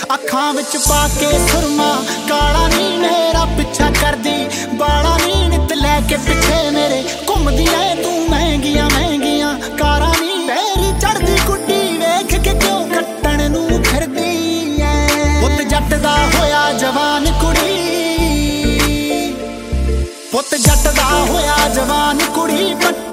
ਅੱਖਾਂ ਵਿੱਚ ਪਾ ਕੇ ਸੁਰਮਾ ਕਾਲਾ ਨੀ ਮੇਰਾ ਪਿੱਛਾ ਕਰਦੀ ਬਾਲਾ ਨੀ ਨਿੱਤ ਲੈ ਕੇ ਪਿੱਛੇ ਮੇਰੇ ਘੁੰਮਦੀ ਐ ਤੂੰ ਮਹਿੰਗੀਆਂ ਮਹਿੰਗੀਆਂ ਕਾਰਾਂ ਨੀ ਤੇਰੀ ਚੜਦੀ ਕੁੱਟੀ ਵੇਖ ਕੇ ਕਿਉਂ ਕੱਟਣ ਨੂੰ ਫਿਰਦੀ ਐ ਪੁੱਤ ਜੱਟ ਦਾ ਹੋਇਆ ਜਵਾਨ ਕੁੜੀ ਪੁੱਤ ਜੱਟ ਦਾ ਹੋਇਆ ਜਵਾਨ ਕੁੜੀ